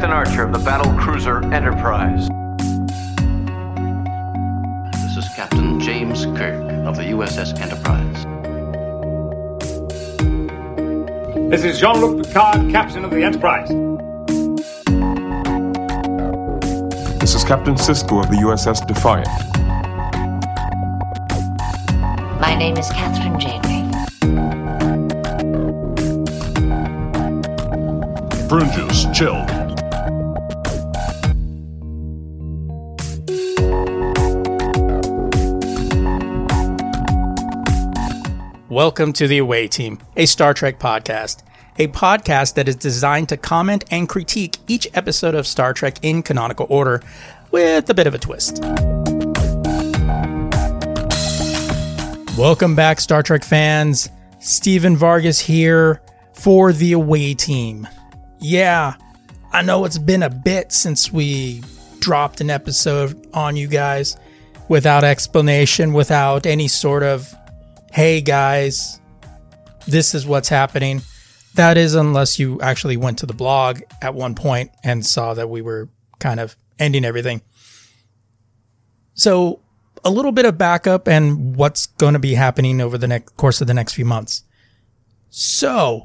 Captain Archer of the battle cruiser Enterprise. This is Captain James Kirk of the USS Enterprise. This is Jean-Luc Picard, Captain of the Enterprise. This is Captain Sisko of the USS Defiant. My name is Catherine Janeway. Brunges, chill. Welcome to The Away Team, a Star Trek podcast. A podcast that is designed to comment and critique each episode of Star Trek in canonical order, with a bit of a twist. Welcome back, Star Trek fans. Steven Vargas here for The Away Team. Yeah, I know it's been a bit since we dropped an episode on you guys without explanation, without any sort of, hey guys, this is what's happening. That is, unless you actually went to the blog at one point and saw that we were kind of ending everything. So a little bit of backup and what's going to be happening over the course of the next few months. So,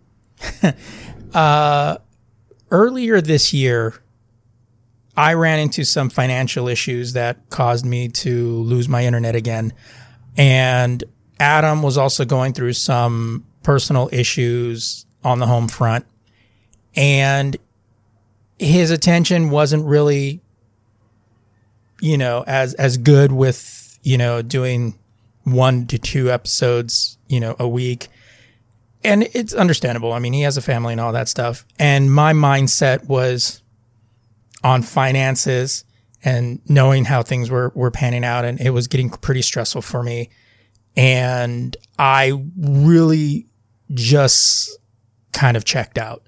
earlier this year, I ran into some financial issues that caused me to lose my internet again. And Adam was also going through some personal issues on the home front. And his attention wasn't really, as good with, doing 1 to 2 episodes, a week. And it's understandable. I mean, he has a family and all that stuff. And my mindset was on finances and knowing how things were panning out. And it was getting pretty stressful for me. And I really just kind of checked out.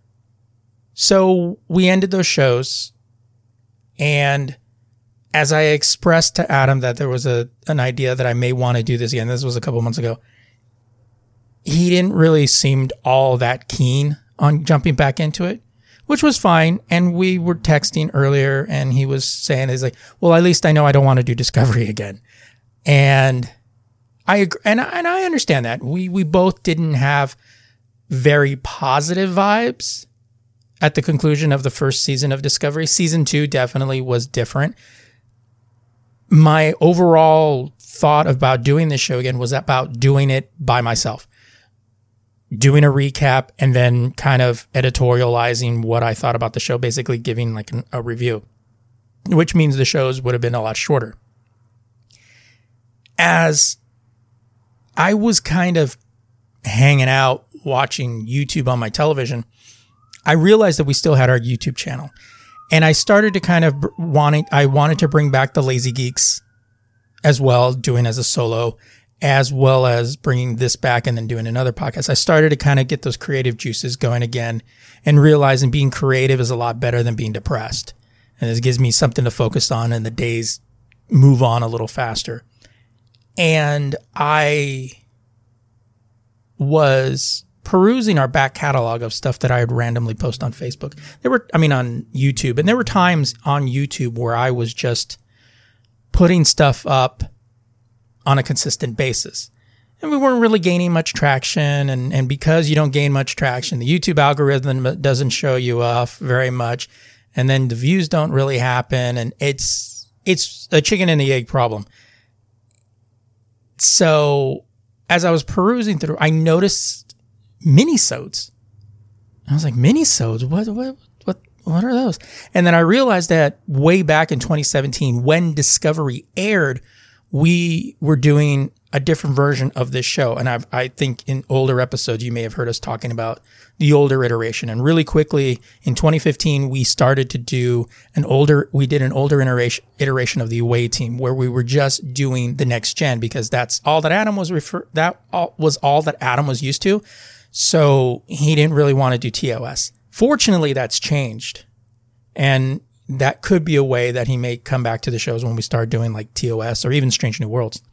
So we ended those shows. And as I expressed to Adam that there was an idea that I may want to do this again, this was a couple months ago, he didn't really seem all that keen on jumping back into it, which was fine. And we were texting earlier and he was saying, he's like, well, at least I know I don't want to do Discovery again. And I agree, and I understand that. We both didn't have very positive vibes at the conclusion of the first season of Discovery. Season 2 definitely was different. My overall thought about doing this show again was about doing it by myself. Doing a recap and then kind of editorializing what I thought about the show, basically giving like a review, which means the shows would have been a lot shorter. As I was kind of hanging out watching YouTube on my television, I realized that we still had our YouTube channel. And I started to kind of I wanted to bring back the Lazy Geeks as well, doing as a solo, as well as bringing this back and then doing another podcast. I started to kind of get those creative juices going again and realizing being creative is a lot better than being depressed. And this gives me something to focus on and the days move on a little faster. And I was perusing our back catalog of stuff that I had randomly posted on Facebook. On YouTube. And there were times on YouTube where I was just putting stuff up on a consistent basis. And we weren't really gaining much traction. And because you don't gain much traction, the YouTube algorithm doesn't show you off very much. And then the views don't really happen. And it's a chicken and the egg problem. So as I was perusing through, I noticed minisodes. I was like, minisodes? What are those? And then I realized that way back in 2017, when Discovery aired, we were doing a different version of this show. And I think in older episodes, you may have heard us talking about the older iteration. And really quickly, in 2015, we started to do an older iteration of the Away Team, where we were just doing the next gen, because that's all that Adam was all that Adam was used to. So he didn't really want to do TOS. Fortunately, that's changed. And that could be a way that he may come back to the shows when we start doing like TOS or even Strange New Worlds.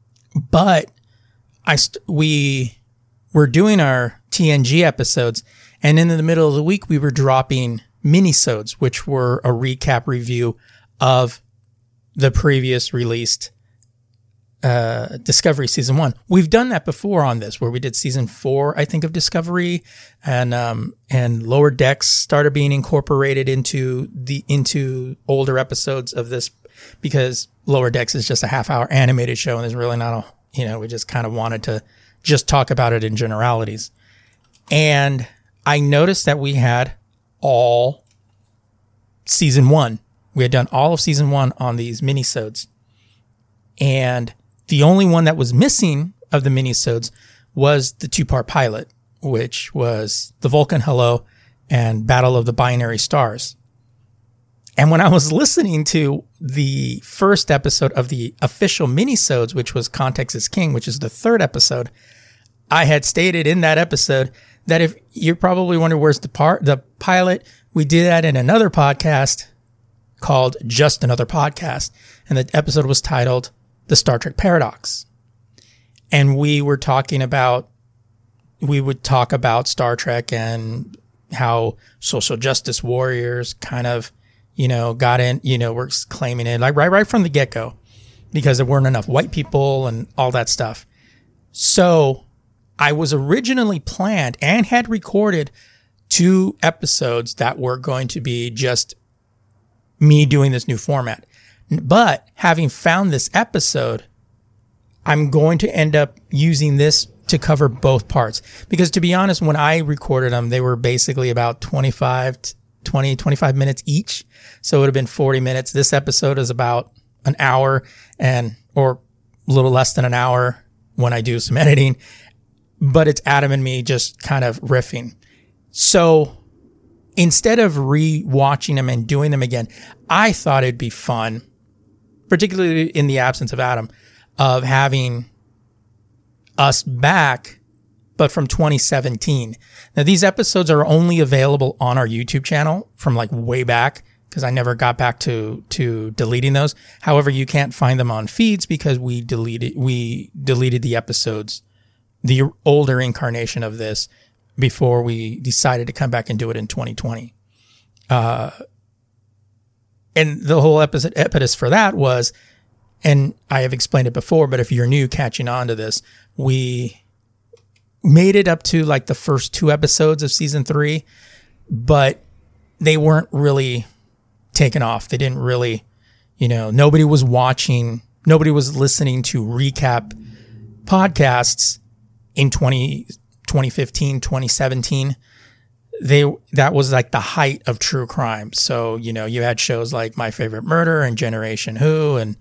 But we were doing our TNG episodes, And in the middle of the week, we were dropping minisodes, which were a recap review of the previous released Discovery Season 1. We've done that before on this, where we did Season 4, I think, of Discovery, and Lower Decks started being incorporated into older episodes of this, because Lower Decks is just a half-hour animated show, and there's really not we just kind of wanted to just talk about it in generalities. And I noticed that we had all Season 1. We had done all of Season 1 on these minisodes. And the only one that was missing of the minisodes was the 2-part pilot, which was The Vulcan Hello and Battle of the Binary Stars. And when I was listening to the first episode of the official minisodes, which was Context is King, which is the 3rd episode, I had stated in that episode that if you're probably wondering where's the pilot, we did that in another podcast called Just Another Podcast. And the episode was titled The Star Trek Paradox. And we would talk about Star Trek and how social justice warriors kind of, got in, were claiming it like right from the get-go, because there weren't enough white people and all that stuff. So I was originally planned and had recorded 2 episodes that were going to be just me doing this new format. But having found this episode, I'm going to end up using this to cover both parts. Because to be honest, when I recorded them, they were basically about 25 minutes each. So it would have been 40 minutes. This episode is about an hour or a little less than an hour when I do some editing. But it's Adam and me just kind of riffing. So instead of re-watching them and doing them again, I thought it'd be fun, particularly in the absence of Adam, of having us back, but from 2017. Now, these episodes are only available on our YouTube channel from like way back, because I never got back to deleting those. However, you can't find them on feeds because we deleted the episodes, the older incarnation of this, before we decided to come back and do it in 2020. And the whole impetus for that was, and I have explained it before, but if you're new catching on to this, we made it up to like the first 2 episodes of Season 3, but they weren't really taken off. They didn't really, nobody was watching, nobody was listening to recap podcasts in 2015, 2017. That was like the height of true crime. So, you had shows like My Favorite Murder and Generation Who and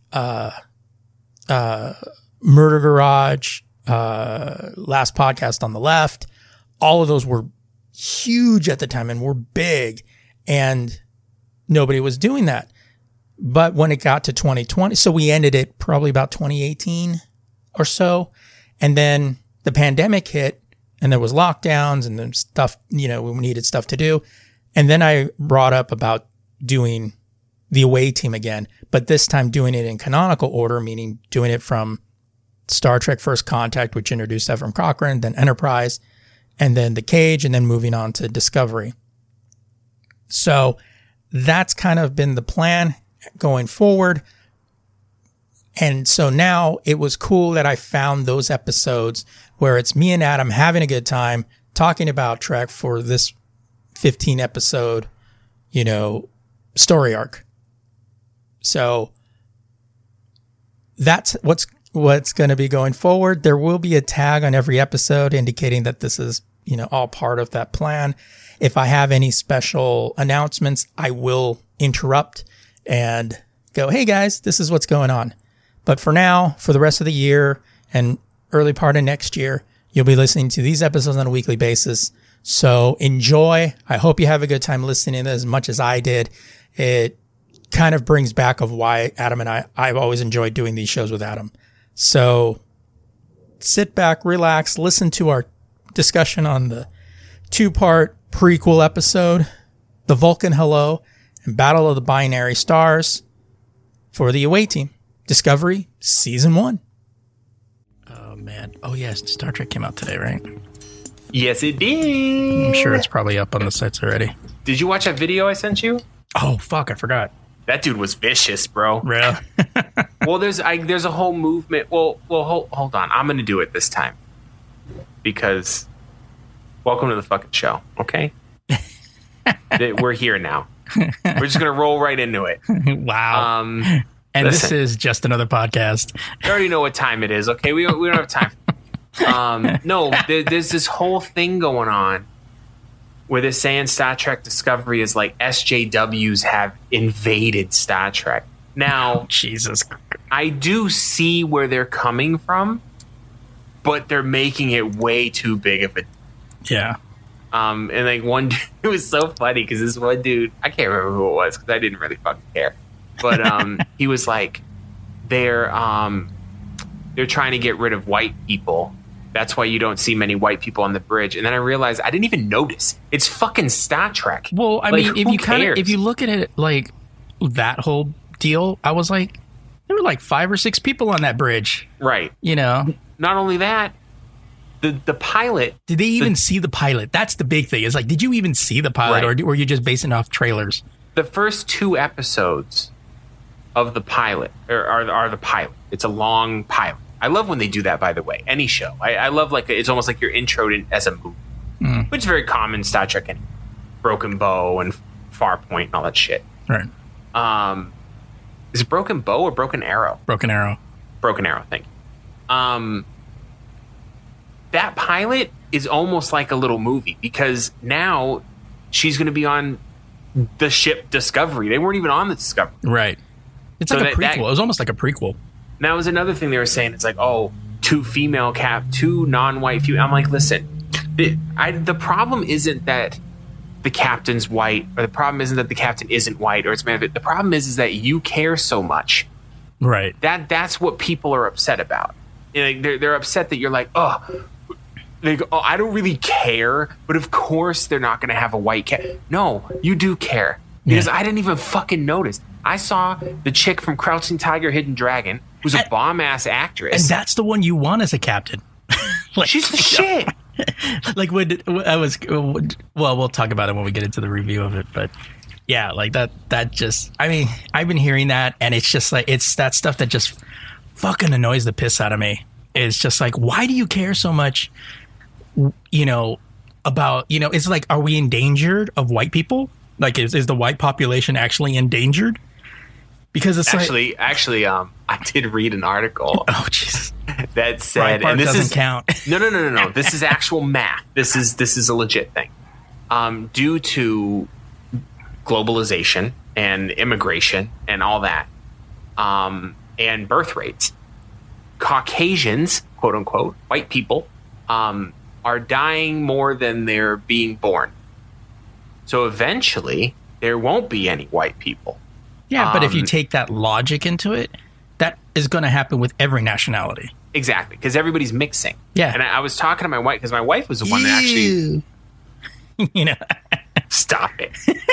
Murder Garage, Last Podcast on the Left. All of those were huge at the time and were big, and nobody was doing that. But when it got to 2020, so we ended it probably about 2018 or so, and then the pandemic hit, and there was lockdowns and then stuff, we needed stuff to do. And then I brought up about doing the Away Team again, but this time doing it in canonical order, meaning doing it from Star Trek First Contact, which introduced Ephraim Cochrane, then Enterprise, and then The Cage, and then moving on to Discovery. So that's kind of been the plan going forward. And so now it was cool that I found those episodes where it's me and Adam having a good time talking about Trek for this 15 episode, story arc. So that's what's going to be going forward. There will be a tag on every episode indicating that this is, all part of that plan. If I have any special announcements, I will interrupt and go, hey guys, this is what's going on. But for now, for the rest of the year and early part of next year, you'll be listening to these episodes on a weekly basis. So enjoy. I hope you have a good time listening as much as I did. It kind of brings back of why Adam and I've always enjoyed doing these shows with Adam. So sit back, relax, listen to our discussion on the 2-part prequel episode, The Vulcan Hello and Battle of the Binary Stars for the Away Team. Discovery Season 1. Oh, man. Oh, yes. Star Trek came out today, right? Yes, it did. I'm sure it's probably up on the sites already. Did you watch that video I sent you? Oh, fuck, I forgot. That dude was vicious, bro. Really? Well, there's a whole movement. Well, hold on. I'm going to do it this time. Because welcome to the fucking show, okay? We're here now. We're just going to roll right into it. Wow. And listen, this is just another podcast. You already know what time it is, okay? We don't have time. No, there's this whole thing going on where they're saying Star Trek Discovery is like SJWs have invaded Star Trek. Now, Jesus, I do see where they're coming from, but they're making it way too big of a. Yeah. And like one dude, it was so funny because this one dude, I can't remember who it was because I didn't really fucking care, but he was like, they're trying to get rid of white people. That's why you don't see many white people on the bridge. And then I realized I didn't even notice. It's fucking Star Trek. Well, I mean, if you look at it like that whole deal, I was like, there were like 5 or 6 people on that bridge. Right. You know. Not only that, the pilot. Did they even see the pilot? That's the big thing. It's like, did you even see the pilot, or were you just basing off trailers? The first 2 episodes of the pilot are the pilot. It's a long pilot. I love when they do that, by the way. Any show. I love it's almost like you're introed in as a movie, which is very common in Star Trek anyway. Broken Bow and Farpoint and all that shit. Right. Is it Broken Bow or Broken Arrow? Broken Arrow. Broken Arrow, thank you. That pilot is almost like a little movie because now she's going to be on the ship Discovery. They weren't even on the Discovery. Right. It's so like a prequel. It was almost like a prequel. That was another thing they were saying. It's like, oh, 2 non-white female. I'm like, listen, the problem isn't that the captain's white, or the problem isn't that the captain isn't white, or it's man. The problem is that you care so much. Right. That's what people are upset about. You know, they're upset that you're like, oh, they go, oh, I don't really care, but of course they're not going to have a white cat. No, you do care because I didn't even fucking notice. I saw the chick from Crouching Tiger, Hidden Dragon, who's a bomb-ass actress. And that's the one you want as a captain. Like, she's the shit. Like, we'll talk about it when we get into the review of it. But, yeah, like, that just... I mean, I've been hearing that, and it's just like... It's that stuff that just fucking annoys the piss out of me. It's just like, why do you care so much, you know, about... You know, it's like, are we endangered of white people? Like, is the white population actually endangered? Because it's actually, I did read an article. Oh, Jesus. That said, and this doesn't count. No. This is actual math. This is a legit thing. Due to globalization and immigration and all that, and birth rates, Caucasians, quote unquote, white people, are dying more than they're being born. So eventually, there won't be any white people. Yeah, but if you take that logic into it, that is going to happen with every nationality. Exactly, because everybody's mixing. Yeah. And I was talking to my wife, because my wife was the one that actually... You know. Stop it.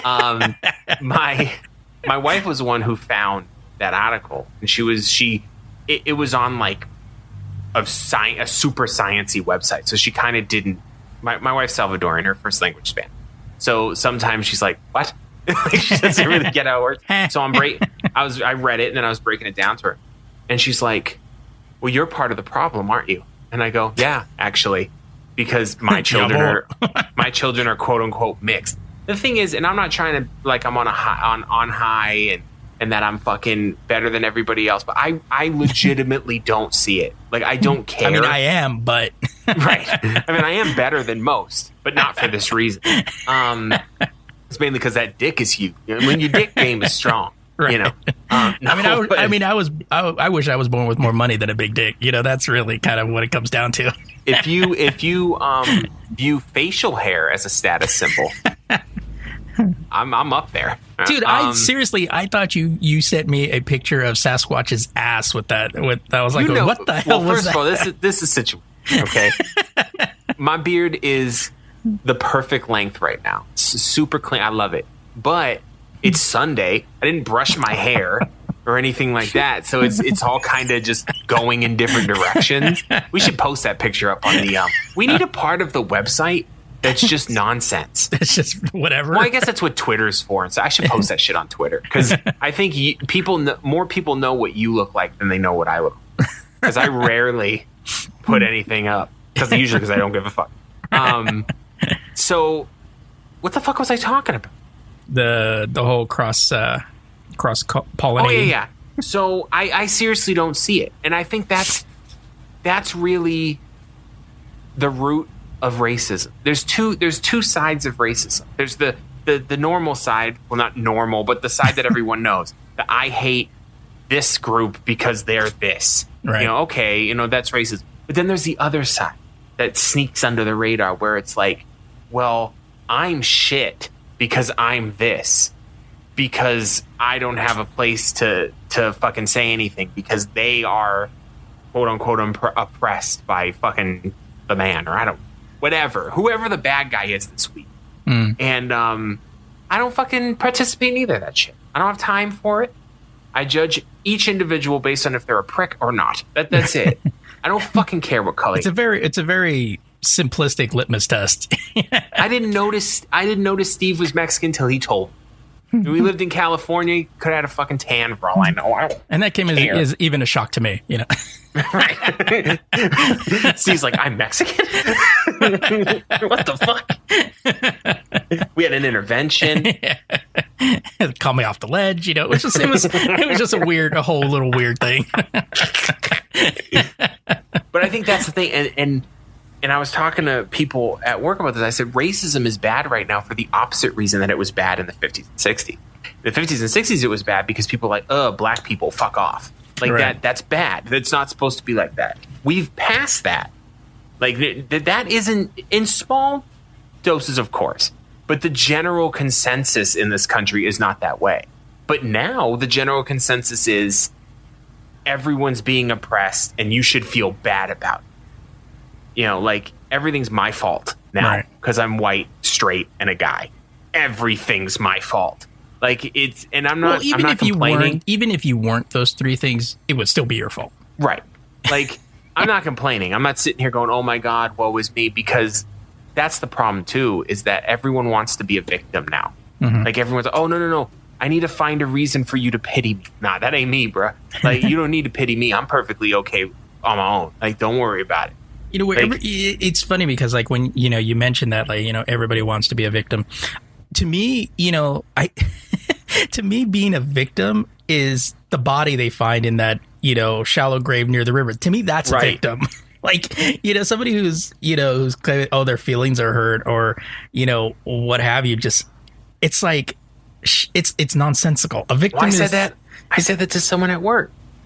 My wife was the one who found that article. And it was on like a super sciencey website. So she kind of didn't... My wife's Salvadorian, her first language Spanish. So sometimes she's like, what? She doesn't really get how it works. So I read it and then I was breaking it down to her. And she's like, well, you're part of the problem, aren't you? And I go, yeah, actually, because my children are quote unquote mixed. The thing is, and I'm not trying to like I'm on high and that I'm fucking better than everybody else, but I legitimately don't see it. Like I don't care. I mean, I am, but right. I mean, I am better than most, but not for this reason. It's mainly because that dick is huge. You know, when your dick game is strong, right. You know. I wish I was born with more money than a big dick. You know, that's really kind of what it comes down to. If you view facial hair as a status symbol, I'm up there, dude. I thought you sent me a picture of Sasquatch's ass with that. I was like, what the hell was that? Well, first of all, this is situation. Okay, my beard is the perfect length right now. It's super clean. I love it. But it's Sunday. I didn't brush my hair. or anything like that. So it's all kind of just going in different directions. We should post that picture up on the. We need a part of the website that's just nonsense. It's just whatever. Well, I guess that's what Twitter's for. So I should post that shit on Twitter because I think more people know what you look like than they know what I look like. Because I rarely put anything up because I don't give a fuck. So what the fuck was I talking about? The whole cross pollinating. Oh yeah. So I seriously don't see it, and I think that's really the root of racism. There's two sides of racism. There's the normal side, well, not normal, but the side that everyone knows. That I hate this group because they're this. Right. Okay, that's racism. But then there's the other side that sneaks under the radar where it's like, well, I'm shit because I'm this. Because I don't have a place to fucking say anything because they are quote unquote oppressed by fucking the man or whoever the bad guy is this week. And I don't fucking participate in either of that shit. I don't have time for it. I judge each individual based on if they're a prick or not. That's it. I don't fucking care what color. It's a very simplistic litmus test. I didn't notice Steve was Mexican till he told me. We lived in California. He could have had a fucking tan for all I know. And that came as even a shock to me, Right. Steve's like, I'm Mexican? What the fuck? We had an intervention. Call me off the ledge, It was just a whole little weird thing. But I think that's the thing. And I was talking to people at work about this. I said, racism is bad right now for the opposite reason that it was bad in the 50s and 60s. In the 50s and 60s, it was bad because people were like, black people, fuck off. Like right. That's bad. That's not supposed to be like that. We've passed that. Like that isn't in small doses, of course. But the general consensus in this country is not that way. But now the general consensus is everyone's being oppressed and you should feel bad about it. Like everything's my fault now because I'm white, straight, and a guy. Everything's my fault. Like and I'm not. Even I'm not if you complaining. weren't, even if you weren't those three things, it would still be your fault. Right. Like I'm not complaining. I'm not sitting here going, "Oh my God, woe is me," because that's the problem too. Is that everyone wants to be a victim now? Mm-hmm. Like everyone's, "Oh no. I need to find a reason for you to pity me." Nah, that ain't me, bruh. Like you don't need to pity me. I'm perfectly okay on my own. Like don't worry about it. It's funny because like when you mentioned that everybody wants to be a victim. To me, to me being a victim is the body they find in that shallow grave near the river. To me, that's a victim. Like somebody who's claiming, their feelings are hurt or what have you. Just it's like it's nonsensical. A victim. Well, I said that to someone at work.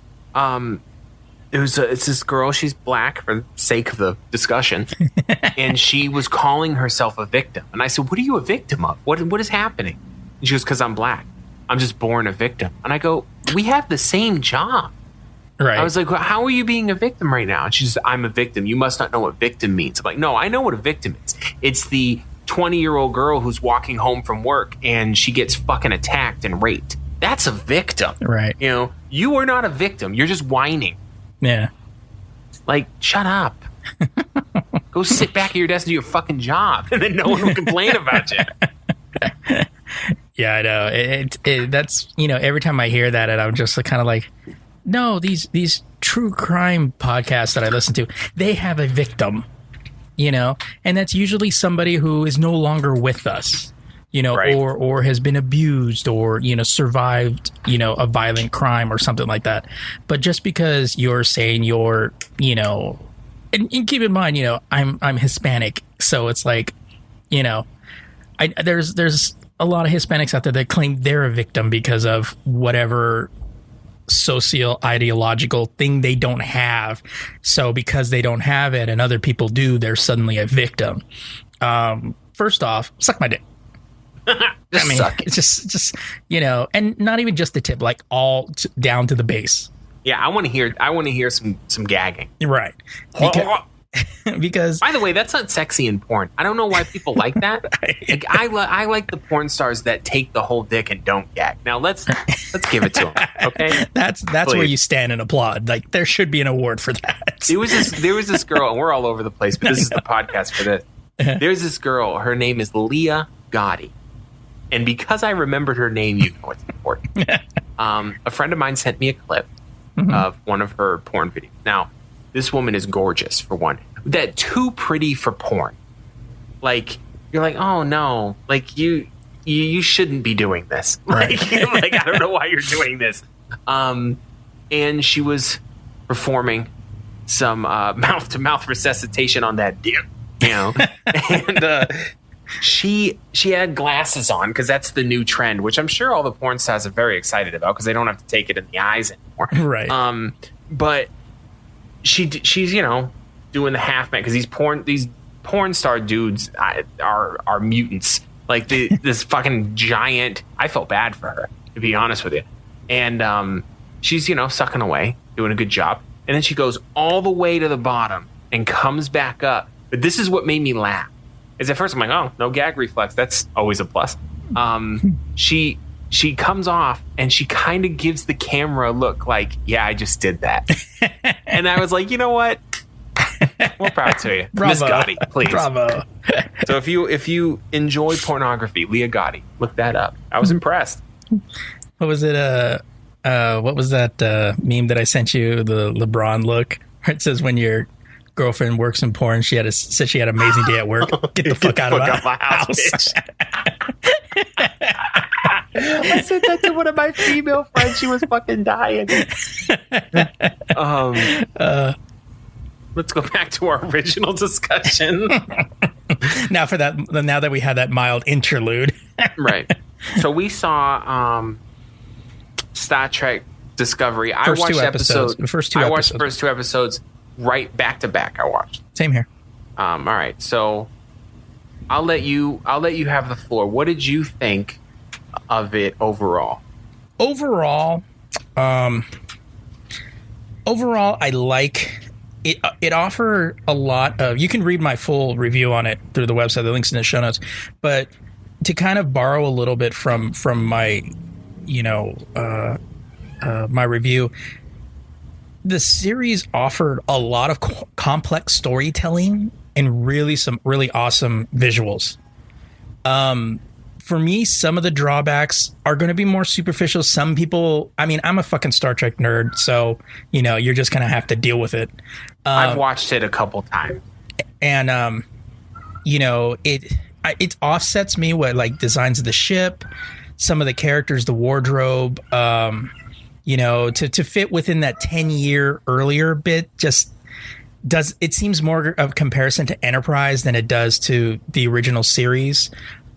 It's this girl. She's black for the sake of the discussion, and she was calling herself a victim. And I said, "What are you a victim of? What is happening?" And she goes, "Because I'm black. I'm just born a victim." And I go, "We have the same job." Right. I was like, well, "How are you being a victim right now?" And she says, "I'm a victim. You must not know what victim means." I'm like, "No, I know what a victim is. It's the 20-year-old girl who's walking home from work and she gets fucking attacked and raped. That's a victim, right? You are not a victim. You're just whining." Yeah. Like, shut up. Go sit back at your desk and do your fucking job, and then no one will complain about you. Yeah, I know. That's every time I hear that, and I'm just kind of like, no, these true crime podcasts that I listen to, they have a victim, and that's usually somebody who is no longer with us. Right. or has been abused or, survived, a violent crime or something like that. But just because you're saying you're, and keep in mind, I'm Hispanic. So it's like, there's a lot of Hispanics out there that claim they're a victim because of whatever socio-ideological thing they don't have. So because they don't have it and other people do, they're suddenly a victim. First off, suck my dick. Suck it. It's just and not even just the tip, like all down to the base. Yeah, I want to hear some gagging. Right. because by the way, that's not sexy in porn. I don't know why people like that. Like, I like the porn stars that take the whole dick and don't gag. Now let's give it to them. Okay, that's where you stand and applaud. Like there should be an award for that. There was this girl, and we're all over the place, but this is the podcast for this. There's this girl. Her name is Leah Gotti, and because I remembered her name, you know it's important. A friend of mine sent me a clip of one of her porn videos. Now, this woman is gorgeous, for one. That too pretty for porn. Like, you're like, oh no, like you shouldn't be doing this. Like, like I don't know why you're doing this. And she was performing some mouth-to-mouth resuscitation on that dick, you know. And she had glasses on because that's the new trend, which I'm sure all the porn stars are very excited about because they don't have to take it in the eyes anymore. Right. But she's doing the half man because these porn star dudes are mutants. Like this fucking giant. I felt bad for her, to be honest with you. And she's sucking away, doing a good job, and then she goes all the way to the bottom and comes back up. But this is what made me laugh. Is at first I'm like, oh, no gag reflex. That's always a plus. She comes off and she kind of gives the camera a look like, yeah, I just did that. And I was like, you know what? More proud to you. Bravo. Miss Gotti, please. Bravo. So if you enjoy pornography, Leah Gotti, look that up. I was impressed. What was it? What was that meme that I sent you? The LeBron look. It says when your girlfriend works in porn, said she had an amazing day at work. Get the fuck out of my house. I said that to one of my female friends. She was fucking dying. Let's go back to our original discussion. Now that we had that mild interlude. Right. So we saw Star Trek Discovery. I watched the first two episodes right back to back. I watched. Same here. All right. So I'll let you have the floor. What did you think of it overall? Overall, I like it. It offered a lot of. You can read my full review on it through the website. The link's in the show notes. But to kind of borrow a little bit from my, my review, the series offered a lot of complex storytelling and some really awesome visuals. For me, some of the drawbacks are going to be more superficial. Some people, I'm a fucking Star Trek nerd, so, you're just going to have to deal with it. I've watched it a couple times. And, it offsets me with like designs of the ship, some of the characters, the wardrobe, to fit within that 10-year earlier bit it seems more of comparison to Enterprise than it does to the original series.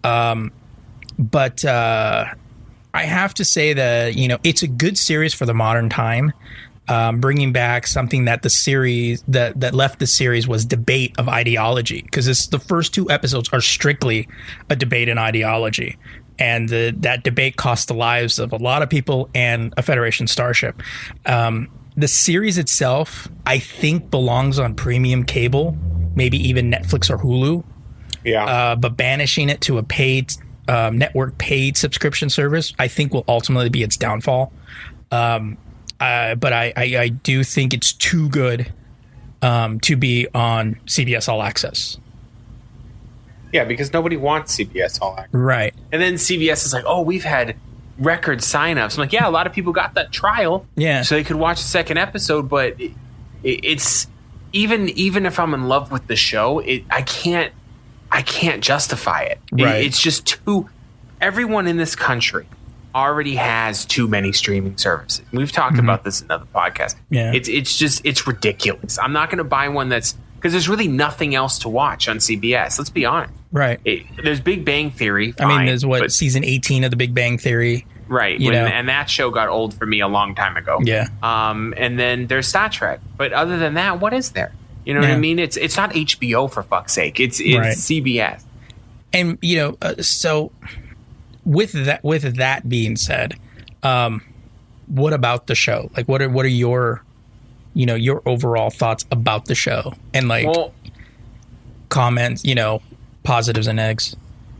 But I have to say that, it's a good series for the modern time, bringing back something that the series that left the series was debate of ideology, because the first two episodes are strictly a debate in ideology. And that debate cost the lives of a lot of people and a Federation starship. The series itself, I think, belongs on premium cable, maybe even Netflix or Hulu. Yeah. But banishing it to a paid network paid subscription service, I think, will ultimately be its downfall. But I do think it's too good to be on CBS All Access. Yeah, because nobody wants CBS All Access. Right. And then CBS is like, oh, we've had record signups. I'm like, yeah, a lot of people got that trial. Yeah. So they could watch the second episode, but it's even if I'm in love with the show, I can't justify it. Right. It's just too. Everyone in this country already has too many streaming services. We've talked about this in other podcasts. Yeah. It's ridiculous. I'm not going to buy one because there's really nothing else to watch on CBS. Let's be honest. Right. There's Big Bang Theory. Fine, there's season 18 of The Big Bang Theory. Right. And that show got old for me a long time ago. Yeah. And then there's Star Trek. But other than that, what is there? You know what I mean? It's not HBO, for fuck's sake. It's right. CBS. And, so with that being said, what about the show? Like, what are your, your overall thoughts about the show and comments, positives and negatives.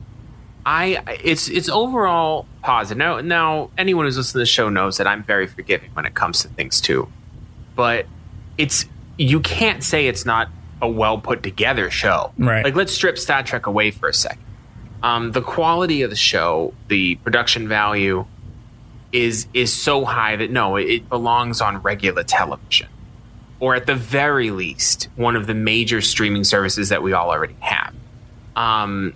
It's overall positive. Now anyone who's listening to the show knows that I'm very forgiving when it comes to things too. But you can't say it's not a well put together show. Right. Like, let's strip Star Trek away for a second. The quality of the show, the production value is so high that it belongs on regular television, or at the very least, one of the major streaming services that we all already have. I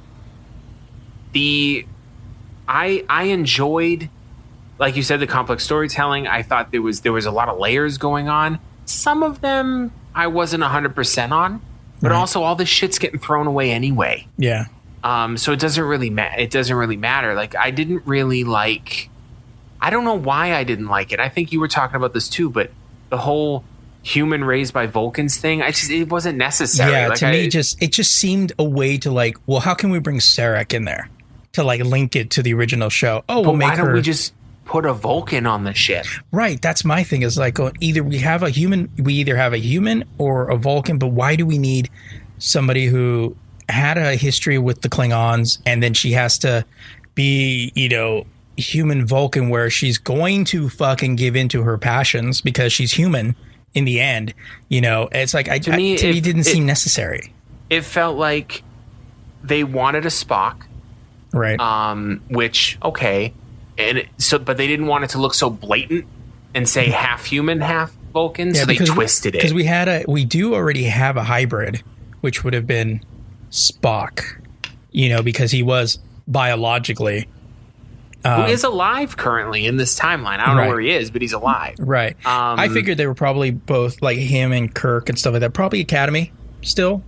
enjoyed, like you said, the complex storytelling. I thought there was a lot of layers going on. Some of them I wasn't 100% on, but also all this shit's getting thrown away anyway. Yeah. So it doesn't really matter. Like, I didn't really like. I don't know why I didn't like it. I think you were talking about this too, but the whole human raised by Vulcans thing, it wasn't necessary. Yeah, like, to me, it just seemed a way to how can we bring Sarek in there to link it to the original show? Oh, we'll make her. Why don't we just put a Vulcan on the ship? Right, that's my thing. Is either we have a human or a Vulcan, but why do we need somebody who had a history with the Klingons, and then she has to be, human Vulcan, where she's going to fucking give into her passions because she's human in the end. It's to me it didn't seem necessary. It felt like they wanted a Spock, right? Which, okay, but they didn't want it to look so blatant and say half human, half Vulcan, so they twisted it. Because we do already have a hybrid, which would have been Spock, because he was biologically who is alive currently in this timeline. I don't know where he is, but he's alive. Right. I figured they were probably both, like him and Kirk and stuff like that. Probably Academy still.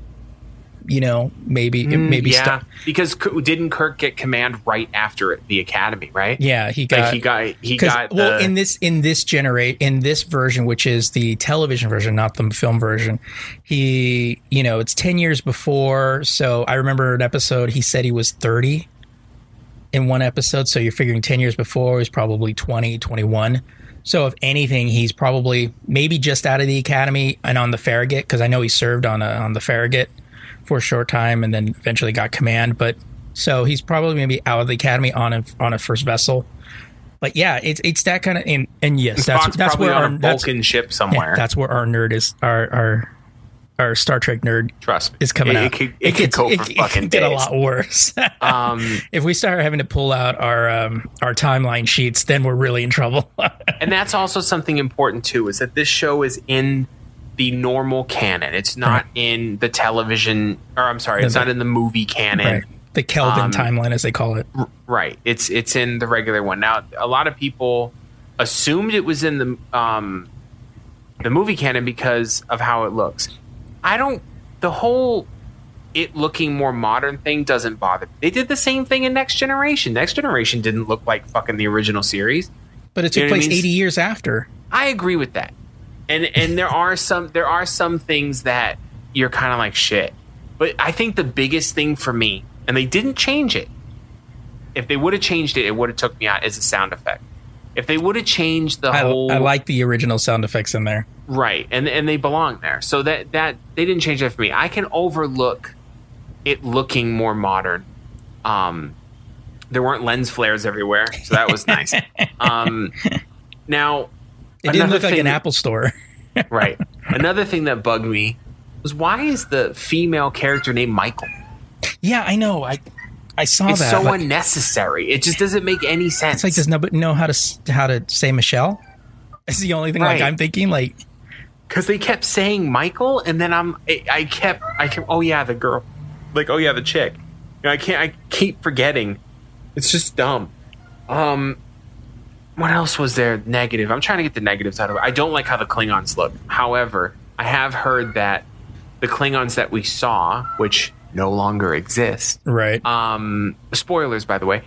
Maybe. Yeah, because didn't Kirk get command right after the Academy? Right. Yeah, he got. Well, in this version, which is the television version, not the film version, he, it's 10 years before. So I remember an episode. He said he was 30 in one episode. So you're figuring 10 years before, he's probably 20, 21. So if anything, he's probably maybe just out of the Academy and on the Farragut, because I know he served on the Farragut for a short time and then eventually got command. But so he's probably maybe out of the Academy on a first vessel. But yeah, it's that kind of, and yes, that's where our Vulcan ship somewhere. Yeah, that's where our nerd is, our Star Trek nerd. Trust me, is coming out. It could go for fucking days. Get a lot worse. If we start having to pull out our timeline sheets, then we're really in trouble. And that's also something important too, is that this show is in the normal canon. It's not in the television, or I'm sorry, it's not in the movie canon. Right. The Kelvin timeline, as they call it. Right. It's in the regular one. Now, a lot of people assumed it was in the movie canon because of how it looks. The whole it looking more modern thing doesn't bother me. They did the same thing in Next Generation. Next Generation didn't look like fucking the original series. But it took place 80 years after. I agree with that. And there are some things that you're kind of like, shit. But I think the biggest thing for me, and they didn't change it. If they would have changed it, it would have took me out as a sound effect. If they would have changed the whole... I like the original sound effects in there. Right, and they belong there. So that they didn't change that for me. I can overlook it looking more modern. There weren't lens flares everywhere, so that was nice. Now... It didn't look like an Apple store. Right. Another thing that bugged me was, why is the female character named Michael? Yeah, I know. I saw it's that. It's so unnecessary. It just doesn't make any sense. It's like, does nobody know how to say Michelle? It's the only thing I'm thinking. Because they kept saying Michael, and then I kept. Oh yeah, the girl. Like, oh yeah, the chick. I keep forgetting. It's just dumb. What else was there negative? I'm trying to get the negatives out of it. I don't like how the Klingons look. However, I have heard that the Klingons that we saw, which no longer exist. Right. Spoilers, by the way.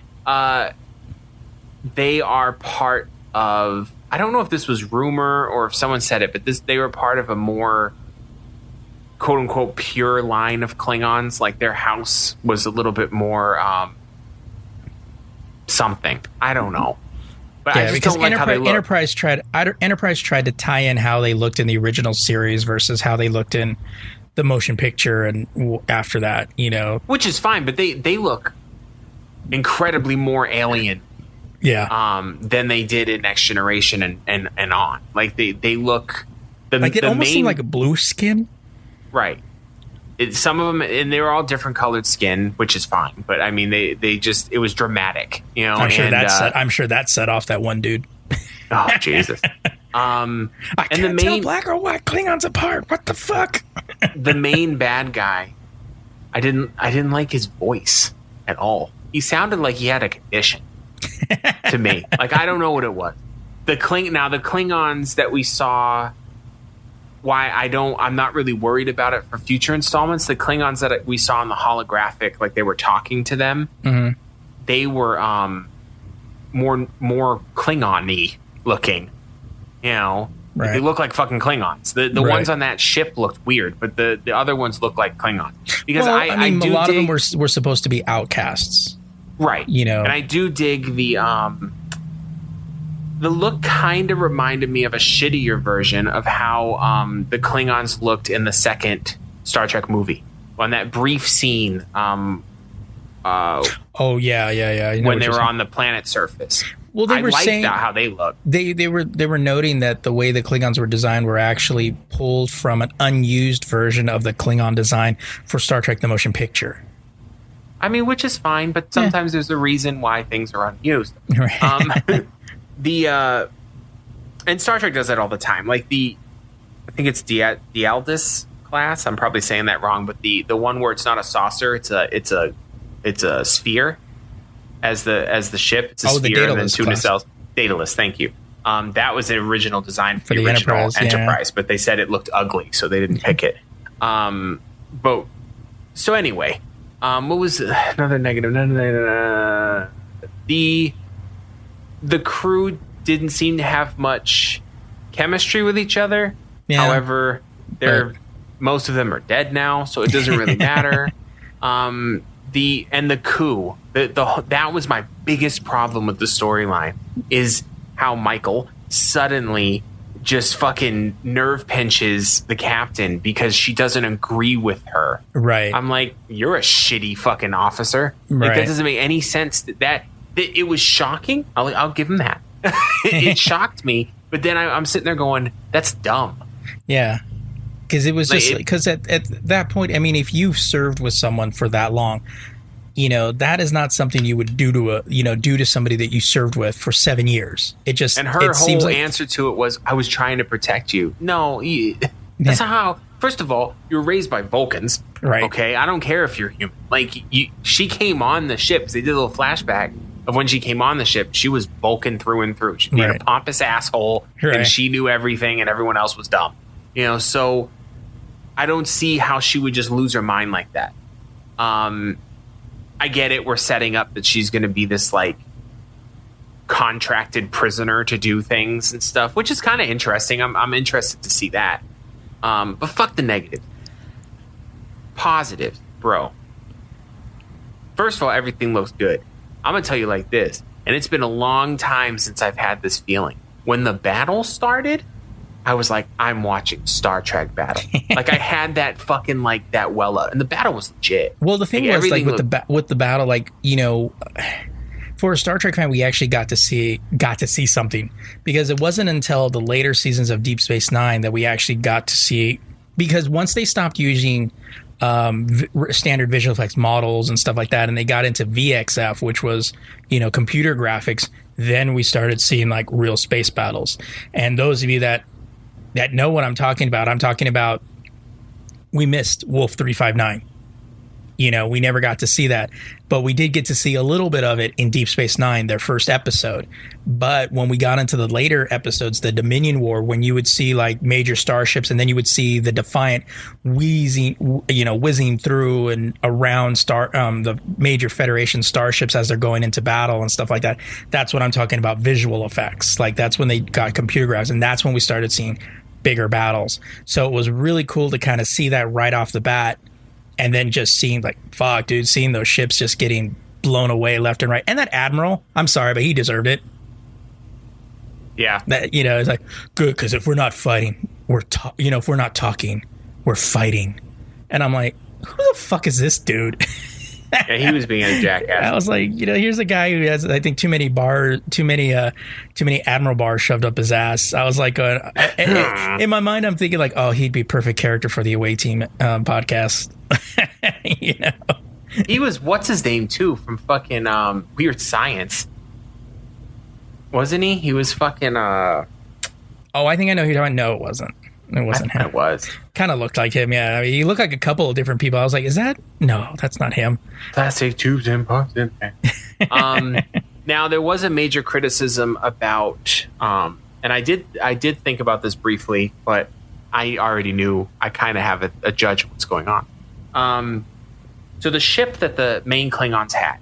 They are part of... I don't know if this was rumor or if someone said it, but they were part of a more quote-unquote pure line of Klingons. Like, their house was a little bit more something. I don't know. But I just don't like how they look. Enterprise tried to tie in how they looked in the original series versus how they looked in the motion picture and after that, which is fine, but they look incredibly more alien. Yeah. Than they did in Next Generation and on. Like they look it almost seemed like a blue skin. Right. Some of them, and they were all different colored skin, which is fine. But I mean, they just, it was dramatic, I'm sure that set off that one dude. Oh Jesus! I can't tell black or white Klingons apart. What the fuck? The main bad guy, I didn't like his voice at all. He sounded like he had a condition to me. Like I don't know what it was. The Klingons that we saw. Why I'm not really worried about it for future installments. The Klingons that we saw in the holographic, like they were talking to them, they were more Klingon-y looking. Right. They look like fucking Klingons. The ones on that ship looked weird, but the other ones look like Klingons. Because a lot of them were supposed to be outcasts, right? And I do dig the look kind of reminded me of a shittier version of how the Klingons looked in the second Star Trek movie. On that brief scene. When they were on the planet surface. Well, they were saying how they looked. They were noting that the way the Klingons were designed were actually pulled from an unused version of the Klingon design for Star Trek: The Motion Picture. I mean, which is fine, but sometimes there's a reason why things are unused. Right. And Star Trek does that all the time. Like I think it's the Aldis class. I'm probably saying that wrong, but the one where it's not a saucer, it's a sphere as the ship. It's a sphere and then two nacelles. Daedalus, thank you. That was the original design for the original Enterprise, but they said it looked ugly, so they didn't pick it. But so anyway, what was another negative? The crew didn't seem to have much chemistry with each other. Yeah. However, most of them are dead now, so it doesn't really matter. The coup, that was my biggest problem with the storyline, is how Michael suddenly just fucking nerve pinches the captain because she doesn't agree with her. Right. I'm like, you're a shitty fucking officer. Like, that doesn't make any sense. That it was shocking. I'll give him that. It shocked me, but then I'm sitting there going, that's dumb. Yeah. Because it was just because at that point, I mean, if you've served with someone for that long, that is not something you would do to somebody that you served with for 7 years. And her whole answer to it was, I was trying to protect you. No, that's how. First of all, you're raised by Vulcans, right? Okay, I don't care if you're human. Like she came on the ship. They did a little flashback of when she came on the ship. She was Vulcan through and through. She was a pompous asshole, and she knew everything, and everyone else was dumb. So I don't see how she would just lose her mind like that. I get it. We're setting up that she's going to be this like contracted prisoner to do things and stuff, which is kind of interesting. I'm interested to see that. But fuck the negative. Positive, bro. First of all, everything looks good. I'm going to tell you like this, and it's been a long time since I've had this feeling. When the battle started, I was like, I'm watching Star Trek battle. Like I had that fucking like that well up, and the battle was legit. Well, the thing was like with the battle, like for a Star Trek fan, we actually got to see something, because it wasn't until the later seasons of Deep Space Nine that we actually got to see. Because once they stopped using standard visual effects models and stuff like that, and they got into VXF, which was computer graphics, then we started seeing like real space battles. And those of you that know what I'm talking about, we missed Wolf 359. We never got to see that, but we did get to see a little bit of it in Deep Space Nine, their first episode. But when we got into the later episodes, the Dominion War, when you would see like major starships, and then you would see the Defiant whizzing through and around the major Federation starships as they're going into battle and stuff like that. That's what I'm talking about, visual effects. Like that's when they got computer graphics, and that's when we started seeing bigger battles. So it was really cool to kind of see that right off the bat. And then just seeing like, fuck, dude, seeing those ships just getting blown away left and right. And that Admiral, I'm sorry, but he deserved it. Yeah. That, it's like, good, because if we're not fighting, if we're not talking, we're fighting. And I'm like, who the fuck is this dude? Yeah, he was being a jackass. I was like, here's a guy who has, I think, too many Admiral bars shoved up his ass. I was like, in my mind, I'm thinking like, oh, he'd be perfect character for the Away Team podcast. He was, what's his name too, from fucking Weird Science, wasn't he? He was fucking. Oh, I think I know who you're talking. No, it wasn't. It wasn't him. It was. Kind of looked like him, yeah. I mean, he looked like a couple of different people. I was like, is that? No, that's not him. Plastic tubes and parts in there. Now, there was a major criticism about, and I did think about this briefly, but I already knew. I kind of have a judge of what's going on. So the ship that the main Klingons had,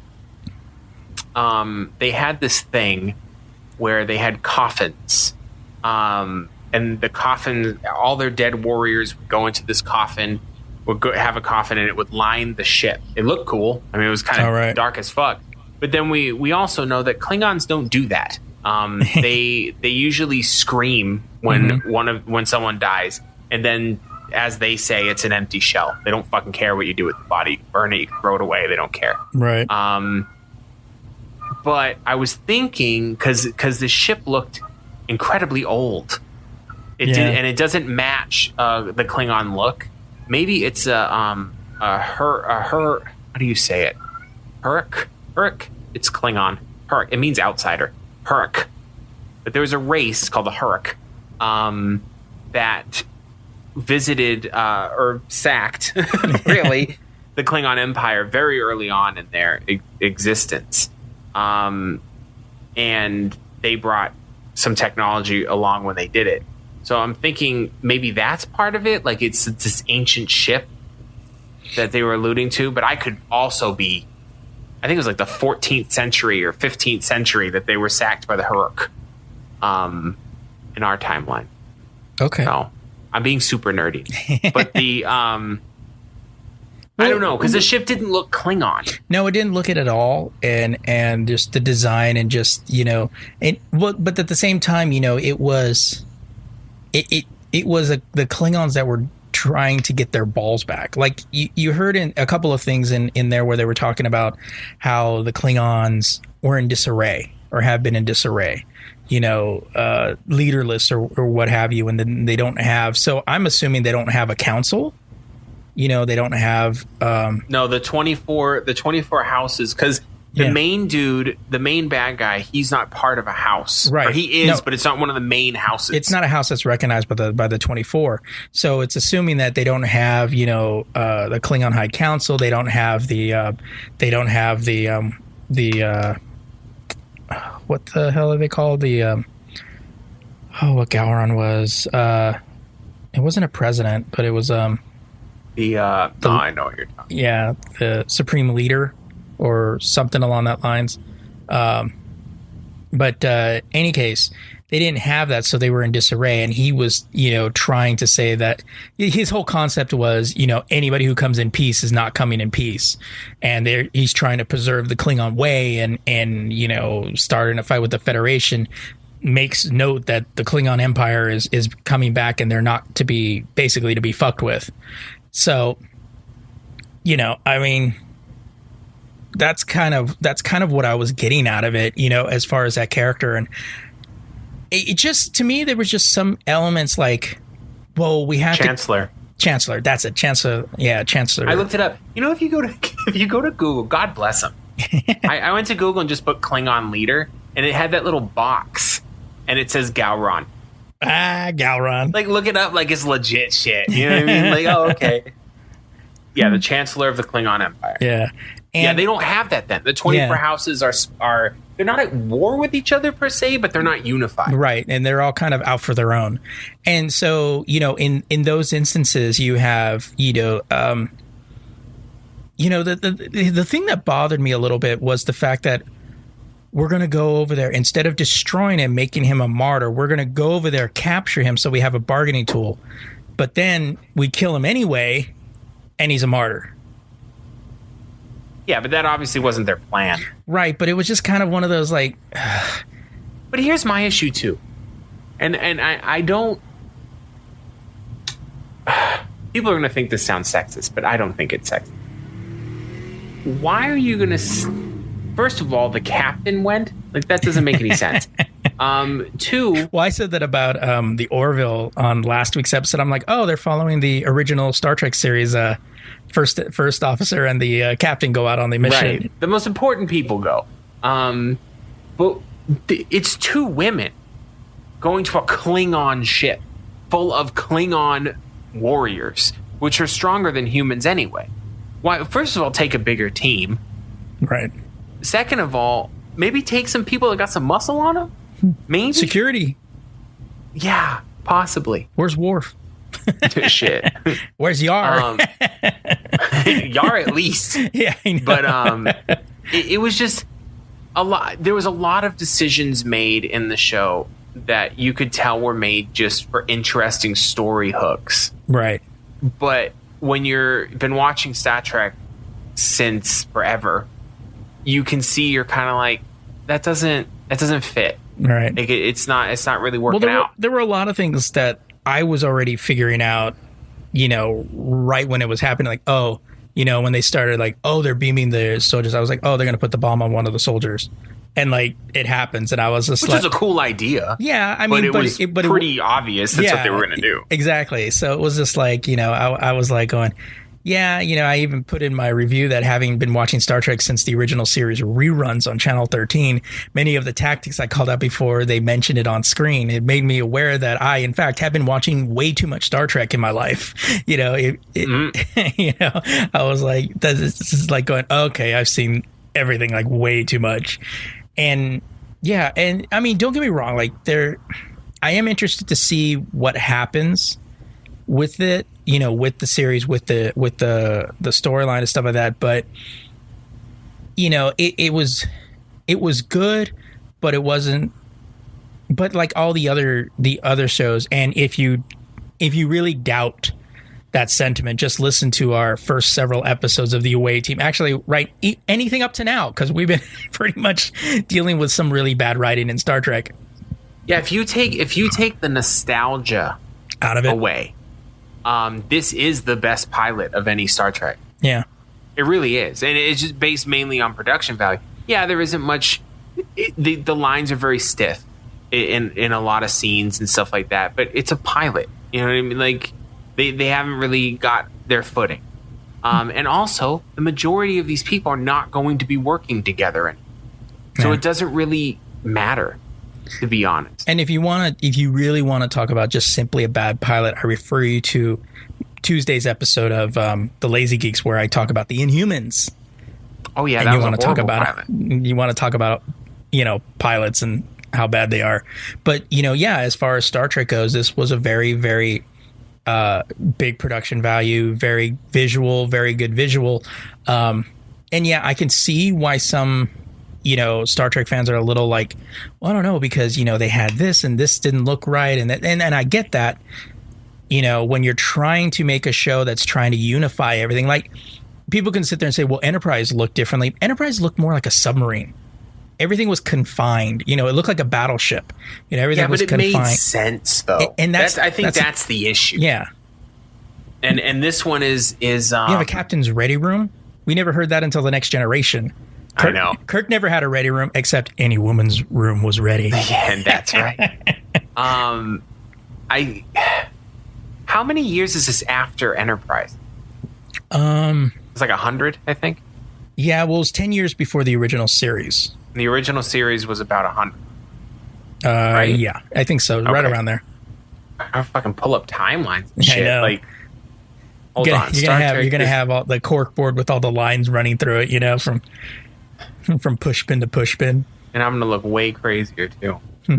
they had this thing where they had coffins. And the coffin, all their dead warriors would go into this coffin, have a coffin, and it would line the ship. It looked cool. I mean, it was kind of dark as fuck. But then we also know that Klingons don't do that. They usually scream when someone dies, and then, as they say, it's an empty shell. They don't fucking care what you do with the body. You can burn it, you can throw it away. They don't care. Right. But I was thinking, because the ship looked incredibly old. It did, and it doesn't match the Klingon look. Maybe it's her. How do you say it? Hurk. It's Klingon. Hurk. It means outsider. Hurk. But there was a race called the Hurk that visited or sacked, really, the Klingon Empire very early on in their existence, and they brought some technology along when they did it. So I'm thinking maybe that's part of it. Like it's this ancient ship that they were alluding to. But I could also be, I think it was like the 14th century or 15th century that they were sacked by the Huruk in our timeline. Okay. So I'm being super nerdy. But the, I don't know, because the ship didn't look Klingon. No, it didn't look it at all. And just the design and just, but at the same time, it was... It was the Klingons that were trying to get their balls back. Like you heard in a couple of things in there where they were talking about how the Klingons were in disarray or have been in disarray, leaderless or what have you. And then they don't have, so I'm assuming they don't have a council. They don't have, no, the 24 houses. 'Cause the main dude, the main bad guy, he's not part of a house. Right. Or he is, but it's not one of the main houses. It's not a house that's recognized by the 24. So it's assuming that they don't have, the Klingon High Council. They don't have the what the hell are they called? What Gowron was. It wasn't a president, but it was I know what you're talking. Yeah, the supreme leader. Or something along that lines. But any case, they didn't have that, so they were in disarray. And he was, trying to say that his whole concept was, anybody who comes in peace is not coming in peace. And he's trying to preserve the Klingon way and starting a fight with the Federation. Makes note that the Klingon Empire is coming back and they're not to be fucked with. So, I mean... That's kind of what I was getting out of it, as far as that character. And it just, to me, there was just some elements like, well, we have Chancellor. That's it. Chancellor. Yeah. Chancellor. I looked it up. If you go to Google, God bless him. I went to Google and just put Klingon leader and it had that little box and it says Gowron. Gowron. Like look it up like it's legit shit. You know what I mean? Like, oh, okay. Yeah. The Chancellor of the Klingon Empire. Yeah. And they don't have that then. The 24 houses are they're not at war with each other per se, but they're not unified. Right. And they're all kind of out for their own. And so, in those instances you have, the thing that bothered me a little bit was the fact that we're going to go over there instead of destroying him, making him a martyr. We're going to go over there, capture him so we have a bargaining tool. But then we kill him anyway and he's a martyr. Yeah, but that obviously wasn't their plan. Right, but it was just kind of one of those like... But here's my issue, too. And I don't. People are going to think this sounds sexist, but I don't think it's sexist. Why are you going to? First of all, the captain went. Like, that doesn't make any sense. Two. Well, I said that about the Orville on last week's episode. I'm like, oh, they're following the original Star Trek series. First officer and the captain go out on the mission. Right. The most important people go. But it's two women going to a Klingon ship full of Klingon warriors, which are stronger than humans anyway. Why? First of all, take a bigger team. Right. Second of all, maybe take some people that got some muscle on them. Maybe security. Yeah, possibly. Where's Worf? Shit. Where's Yar? Yar at least. Yeah, I know. But it was just a lot. There was a lot of decisions made in the show that you could tell were made just for interesting story hooks. Right. But when you've been watching Star Trek since forever, you can see you're kind of like, that doesn't fit. Right. Like, it's not really working out. There were a lot of things that I was already figuring out, right when it was happening. Like, oh, when they started, like, oh, they're beaming the soldiers. I was like, oh, they're going to put the bomb on one of the soldiers. And, like, it happens. And I was just Which was a cool idea. Yeah, I mean, but it was pretty obvious that's what they were going to do. Exactly. So it was just like, I was like going, yeah, I even put in my review that having been watching Star Trek since the original series reruns on Channel 13, many of the tactics I called out before they mentioned it on screen, it made me aware that I, in fact, have been watching way too much Star Trek in my life. I was like, this is like going, okay, I've seen everything like way too much. And yeah, and I mean, don't get me wrong, like I am interested to see what happens with it, with the series, with the storyline and stuff like that. But it was good, but it wasn't. But like all the other shows, and if you really doubt that sentiment, just listen to our first several episodes of the Away Team. Actually, write anything up to now, because we've been pretty much dealing with some really bad writing in Star Trek. Yeah, if you take the nostalgia out of it away. This is the best pilot of any Star Trek. Yeah. It really is. And it's just based mainly on production value. Yeah, there isn't much. The lines are very stiff in a lot of scenes and stuff like that. But it's a pilot. You know what I mean? Like, they haven't really got their footing. And also, the majority of these people are not going to be working together anymore. So it doesn't really matter, to be honest. And if you really want to talk about just simply a bad pilot, I refer you to Tuesday's episode of The Lazy Geeks, where I talk about the Inhumans. Oh yeah, and you want to talk about pilot. You want to talk about pilots and how bad they are. But as far as Star Trek goes, this was a very, very big production value, very visual, very good visual. And yeah, I can see why some Star Trek fans are a little like, well, I don't know, because, they had this and this didn't look right. And I get that, when you're trying to make a show that's trying to unify everything, like people can sit there and say, well, Enterprise looked differently. Enterprise looked more like a submarine. Everything was confined. It looked like a battleship. Everything was confined. It made sense, though. And I think that's the issue. Yeah. And this one is you have a captain's ready room. We never heard that until The Next Generation. I know. Kirk never had a ready room, except any woman's room was ready. Yeah, and that's right. How many years is this after Enterprise? It's like 100, I think. Yeah, well, it was 10 years before the original series. The original series was about 100. Right? Yeah, I think so. Okay. Right around there. I'll fucking pull up timelines and shit. I know. Like, hold on. You're gonna have all the cork board with all the lines running through it, from push pin to push pin. And I'm gonna look way crazier too.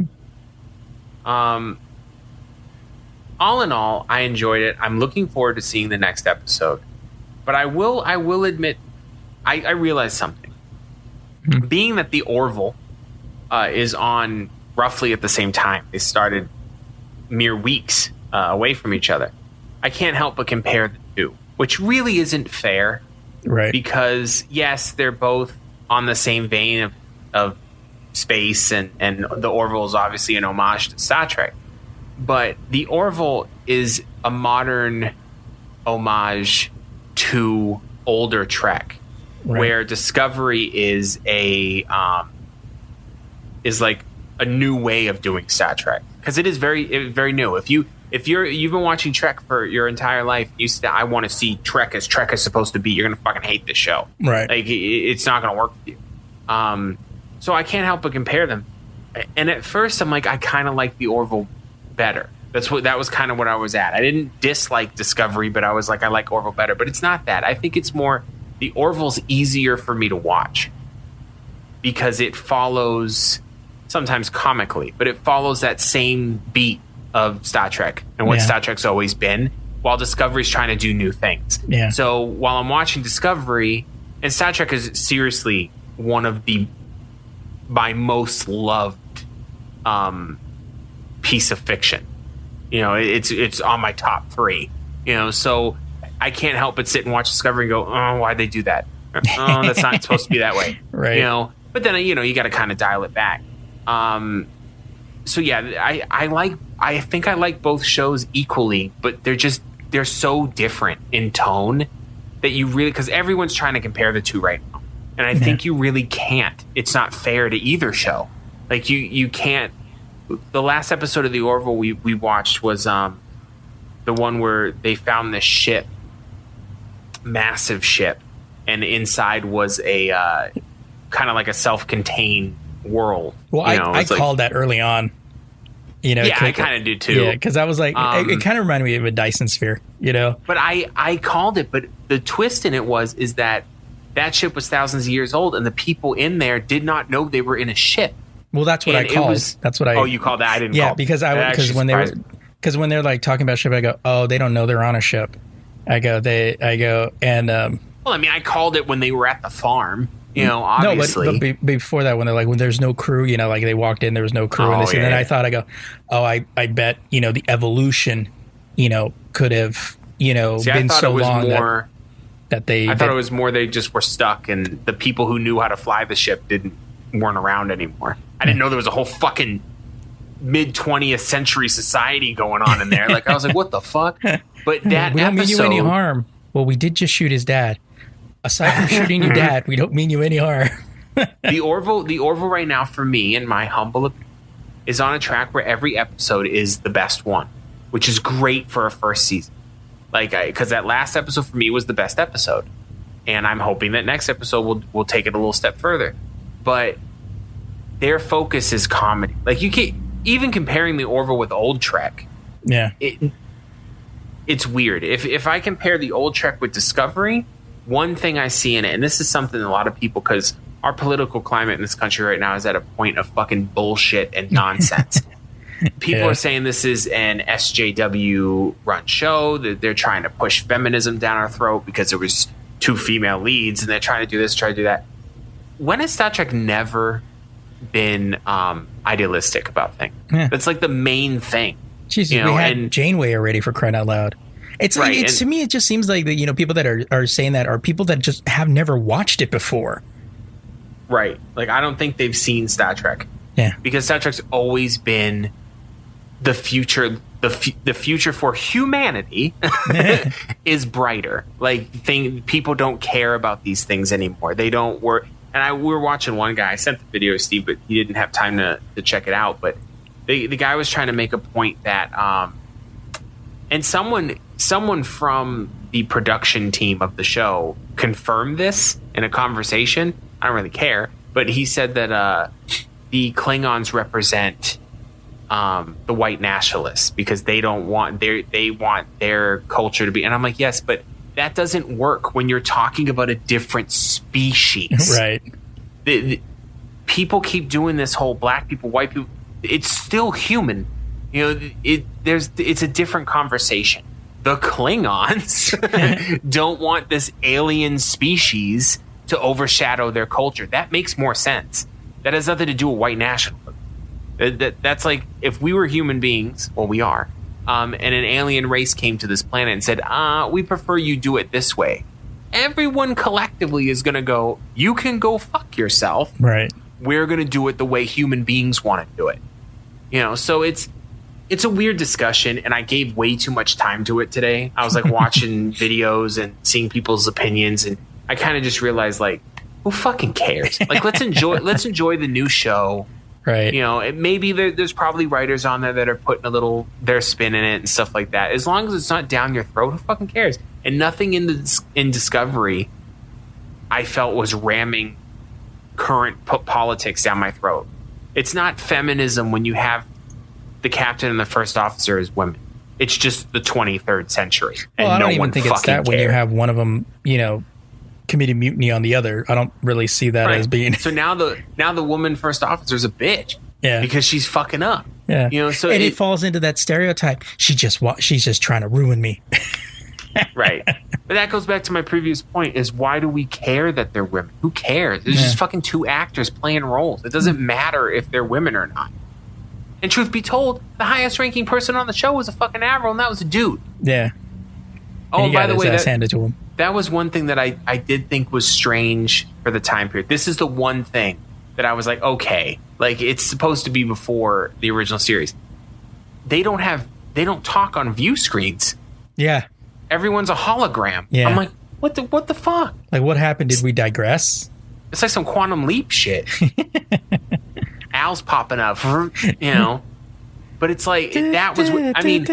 All in all, I enjoyed it. I'm looking forward to seeing the next episode. But I will admit, I realized something. Being that the Orville is on roughly at the same time, they started mere weeks away from each other. I can't help but compare the two, which really isn't fair. Right. Because, yes, they're both on the same vein of space, and the Orville is obviously an homage to Star Trek. But the Orville is a modern homage to older Trek, where Discovery is is like a new way of doing Star Trek, because it is very new. If you've been watching Trek for your entire life, I want to see Trek as supposed to be, you're gonna fucking hate this show, right? Like it's not gonna work for you. So I can't help but compare them. And at first, I'm like, I kind of like the Orville better. That was kind of what I was at. I didn't dislike Discovery, but I was like, I like Orville better. But it's not that. I think it's more the Orville's easier for me to watch because it follows, sometimes comically, but it follows that same beat of Star Trek and what Star Trek's always been, while Discovery's trying to do new things. Yeah. So while I'm watching Discovery, and Star Trek is seriously one of my most loved piece of fiction. You know, it's on my top 3. You know, so I can't help but sit and watch Discovery and go, oh, why'd they do that? Oh, that's not supposed to be that way. Right. You know, but then, you know, you got to kind of dial it back. So yeah, I think I like both shows equally, but they're so different in tone that you really, because everyone's trying to compare the two right now. And I think you really can't. It's not fair to either show. Like you can't. The last episode of the Orville we watched was the one where they found this ship, massive ship, and inside was a kind of like a self-contained world. Well, I called that early on. You know, yeah, I kind of did too. Yeah, because I was like, it kind of reminded me of a Dyson sphere. You know, but I called it. But the twist in it is that ship was thousands of years old, and the people in there did not know they were in a ship. Well, that's what I called. That's what I. Oh, you called that? I didn't. Yeah, call. Because when they're like talking about ship, I go, oh, they don't know they're on a ship. I go, and. Well, I mean, I called it when they were at the farm. You know, obviously. No, but before that, when they're like, when there's no crew, you know, like they walked in, there was no crew, and then I thought, I go, oh, I bet, you know, the evolution, you know, could have, you know, been so long that they. I thought it was more they just were stuck, and the people who knew how to fly the ship weren't around anymore. I didn't know there was a whole fucking mid-20th century society going on in there. Like, I was like, what the fuck? But that we don't mean you any harm. Well, we did just shoot his dad. Aside from shooting your dad, we don't mean you any harm. The Orville right now, for me, in my humble opinion, is on a track where every episode is the best one, which is great for a first season. Like, because that last episode for me was the best episode, and I'm hoping that next episode will take it a little step further. But their focus is comedy. Like, you can't even comparing the Orville with old Trek. Yeah, it's weird. If I compare the old Trek with Discovery, one thing I see in it, and this is something a lot of people, because our political climate in this country right now is at a point of fucking bullshit and nonsense. People are saying this is an SJW run show, that they're trying to push feminism down our throat because there was 2 female leads, and they're trying to do this, try to do that. When has Star Trek never been idealistic about things? That's like the main thing. Jesus, you know, we had Janeway already, for crying out loud. It's to me, it just seems like that, you know, people that are saying that are people that just have never watched it before. Right. Like, I don't think they've seen Star Trek. Yeah. Because Star Trek's always been the future. The future for humanity is brighter. Like, people don't care about these things anymore. They don't work. And we were watching one guy. I sent the video to Steve, but he didn't have time to check it out. But the guy was trying to make a point that, and someone from the production team of the show confirmed this in a conversation. I don't really care, but he said that the Klingons represent the white nationalists because they don't want they want their culture to be. And I'm like, yes, but that doesn't work when you're talking about a different species. Right. The people keep doing this whole black people, white people. It's still human. You know, it's a different conversation. The Klingons don't want this alien species to overshadow their culture. That makes more sense. That has nothing to do with white nationalism. That's like if we were human beings, well, we are, and an alien race came to this planet and said, we prefer you do it this way. Everyone collectively is going to go, you can go fuck yourself. Right. We're going to do it the way human beings want to do it. You know, so it's it's a weird discussion, and I gave way too much time to it today. I was like watching videos and seeing people's opinions, and I kind of just realized, like, who fucking cares? Like, let's enjoy the new show. Right. You know, maybe there's probably writers on there that are putting a little their spin in it and stuff like that. As long as it's not down your throat, who fucking cares? And nothing in Discovery I felt was ramming current politics down my throat. It's not feminism when you have the captain and the first officer as women. It's just the 23rd century. Well, I don't even think it's that when you have one of them, you know, committing mutiny on the other. I don't really see that as being. So now the woman first officer is a bitch. Yeah, because she's fucking up. Yeah, you know. So and it falls into that stereotype. She's just trying to ruin me. Right. But that goes back to my previous point: is why do we care that they're women? Who cares? There's just fucking two actors playing roles. It doesn't matter if they're women or not. And truth be told, the highest ranking person on the show was a fucking admiral, and that was a dude. Yeah. Oh, and by the way, that handed to him. That was one thing that I did think was strange for the time period. This is the one thing that I was like, okay, like it's supposed to be before the original series. They don't talk on view screens. Yeah. Everyone's a hologram. Yeah. I'm like, what the fuck? Like, what happened? Did we digress? It's like some Quantum Leap shit. Owls popping up, you know. But it's like, that was what, I mean.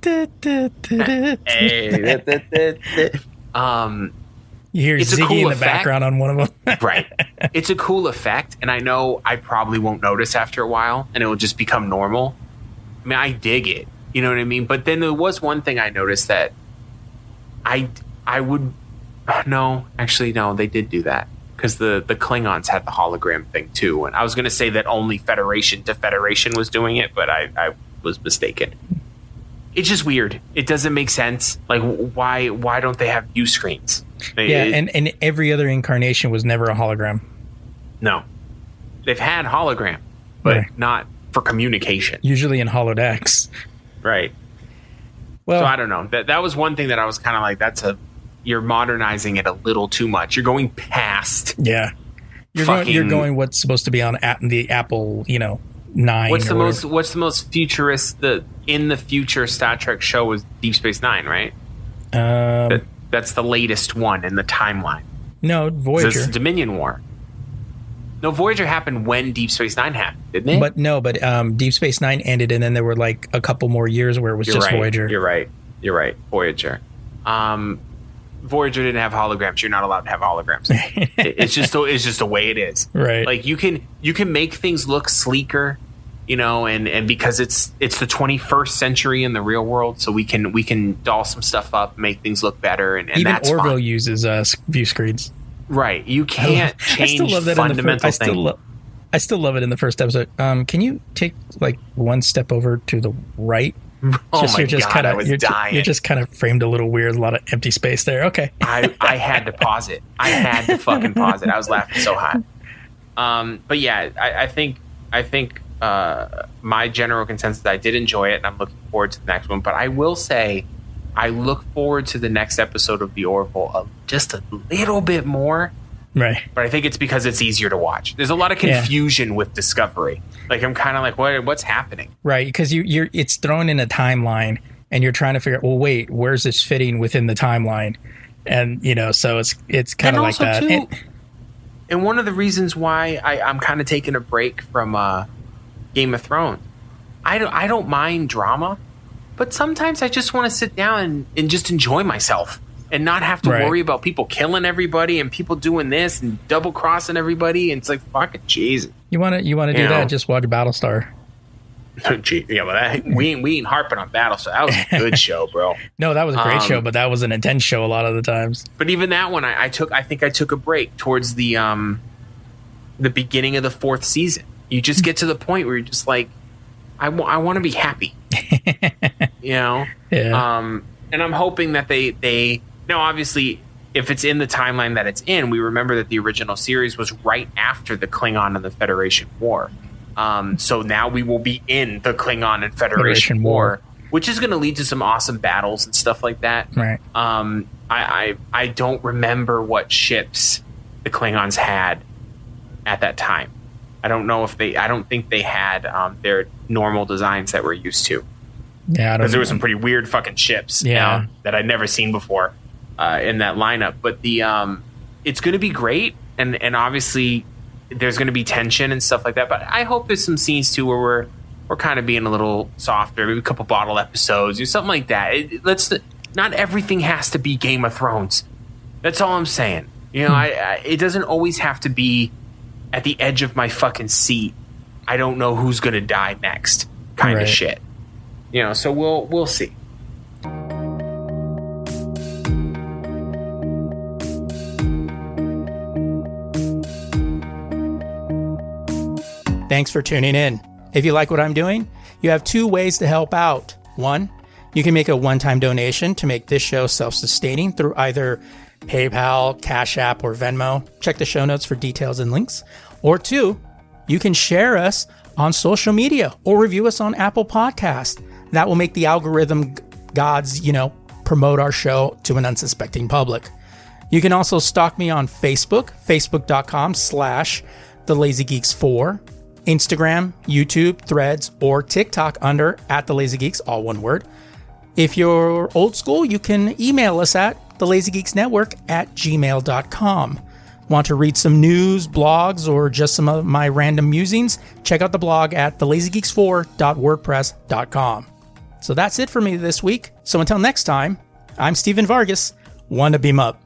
You hear it's Ziggy cool in the effect. background on one of them. Right. It's a cool effect, and I know I probably won't notice after a while, and it will just become normal. I mean, I dig it. You know what I mean? But then there was one thing I noticed that I would... No, actually, no, they did do that. Because the Klingons had the hologram thing, too. And I was going to say that only Federation to Federation was doing it, but I was mistaken. It's just weird. It doesn't make sense. Like, why don't they have view screens? And every other incarnation was never a hologram. No. They've had hologram, but not for communication. Usually in holodecks. Right. Well, so I don't know. That was one thing that I was kind of like, you're modernizing it a little too much. You're going past. Yeah. You're going what's supposed to be on the Apple, 9. What's the most futurist in the future Star Trek show was Deep Space Nine, right? That's the latest one in the timeline. No, Voyager. It's the Dominion War. No, Voyager happened when Deep Space Nine happened, didn't it? But Deep Space Nine ended, and then there were like a couple more years where it was just Voyager. You're right. Voyager. Voyager didn't have holograms. You're not allowed to have holograms. It's just the way it is. Right. Like you can make things look sleeker, and because it's the 21st century in the real world, so we can doll some stuff up, make things look better, and even that's Orville fine. uses view screens. Right. You can't change fundamental things. I still love it in the first episode. Can you take like one step over to the right? I was dying. You're just kind of framed a little weird, a lot of empty space there. Okay. I had to pause it. I had to fucking pause it. I was laughing so hard. But yeah, I think my general consensus, I did enjoy it, and I'm looking forward to the next one. But I will say, I look forward to the next episode of The Orville just a little bit more. Right. But I think it's because it's easier to watch. There's a lot of confusion with Discovery. Like, I'm kind of like, what's happening? Right, because it's thrown in a timeline, and you're trying to figure out, well, wait, where's this fitting within the timeline? And, so it's kind of like that. Too, and one of the reasons why I'm kind of taking a break from Game of Thrones, I don't mind drama, but sometimes I just want to sit down and just enjoy myself. And not have to worry about people killing everybody and people doing this and double crossing everybody. And it's like, fucking Jesus. You want to do that? Just watch Battlestar. Yeah, but we ain't harping on Battlestar. That was a good show, bro. No, that was a great show, but that was an intense show a lot of the times. But even that one, I think I took a break towards the beginning of the 4th season. You just get to the point where you're just like, I want to be happy. Yeah. And I'm hoping that they now, obviously, if it's in the timeline that it's in, we remember that the original series was right after the Klingon and the Federation War. So now we will be in the Klingon and Federation War, which is going to lead to some awesome battles and stuff like that. Right. I don't remember what ships the Klingons had at that time. I don't think they had their normal designs that we're used to. Yeah, I don't because there know. were some pretty weird fucking ships Yeah. that I'd never seen before in that lineup. But the it's going to be great, and obviously there's going to be tension and stuff like that. But I hope there's some scenes too where we're kind of being a little softer, maybe a couple bottle episodes or something like that. Not everything has to be Game of Thrones. That's all I'm saying. You know, it doesn't always have to be at the edge of my fucking seat. I don't know who's going to die next kind Right. of shit. You know, so we'll see. Thanks for tuning in. If you like what I'm doing, you have two ways to help out. One, you can make a one-time donation to make this show self-sustaining through either PayPal, Cash App, or Venmo. Check the show notes for details and links. Or two, you can share us on social media or review us on Apple Podcasts. That will make the algorithm gods, promote our show to an unsuspecting public. You can also stalk me on Facebook, facebook.com/TheLazyGeeks4, Instagram, YouTube, Threads, or TikTok under @TheLazyGeeks, all one word. If you're old school, you can email us at thelazygeeksnetwork@gmail.com. Want to read some news, blogs, or just some of my random musings? Check out the blog at thelazygeeks4.wordpress.com. So that's it for me this week. So until next time, I'm Steven Vargas. One to beam up.